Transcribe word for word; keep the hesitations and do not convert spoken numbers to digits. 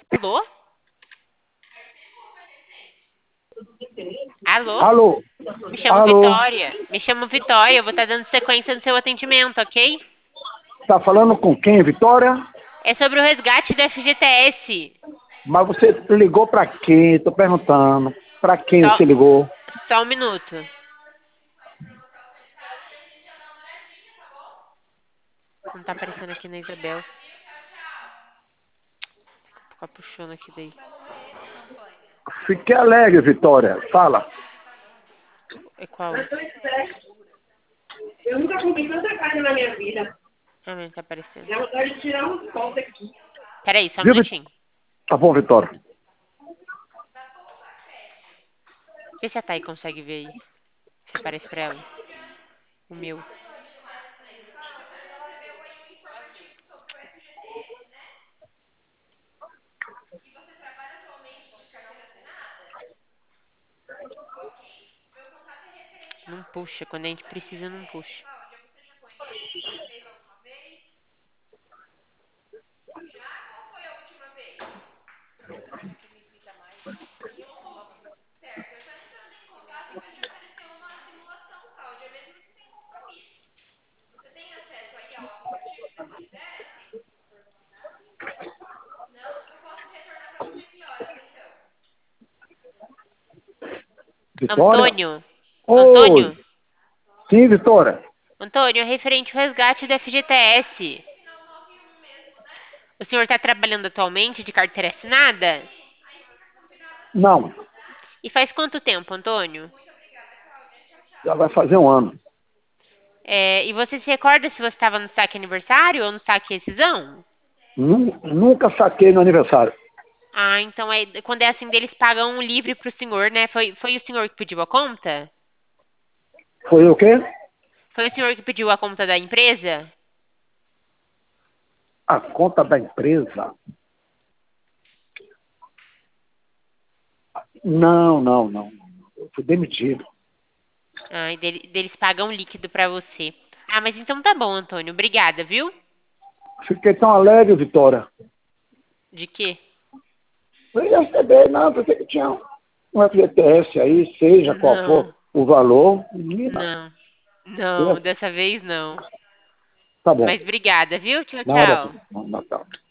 Alô? Alô? Alô? Me chamo Alô? Vitória. Me chamo Vitória. Eu vou estar dando sequência no seu atendimento, ok? Tá falando com quem, Vitória? É sobre o resgate da F G T S. Mas você ligou pra quem? Tô perguntando. Pra quem Só, você ligou? só um minuto. Não tá aparecendo aqui na Isabel. Vou ficar puxando aqui daí. Fique alegre, Vitória. Fala. É qual? Eu nunca comi tanta carne na minha vida. Ah, não tá aparecendo. Dá vontade de tirar uns pontos aqui. Peraí, só um Viu, Vi- minutinho. Tá bom, Vitória. Vê se a Thay consegue ver aí. Se aparece pra ela. O meu. Não puxa. Quando a gente precisa, não puxa. Vitória? Antônio. Oi. Antônio. Sim, Vitória. Antônio, é referente ao resgate da F G T S. O senhor está trabalhando atualmente de carteira assinada? Não. E faz quanto tempo, Antônio? Já vai fazer um ano. É, e você se recorda se você estava no saque aniversário ou no saque rescisão? Nu- Nunca saquei no aniversário. Ah, então é, quando é assim, eles pagam um livre para o senhor, né? Foi, foi o senhor que pediu a conta? Foi o quê? Foi o senhor que pediu a conta da empresa? A conta da empresa? Não, não, não. Eu fui demitido. Ah, e dele- deles pagam líquido para você. Ah, mas então tá bom, Antônio. Obrigada, viu? Fiquei tão alegre, Vitória. De quê? Eu ia receber, não, pensei que tinha um F G T S aí, seja qual for Não, o valor. Menina, não, não, eu- dessa vez não. tá bom. Mas obrigada, viu? Tchau, Nada, tchau. Natal.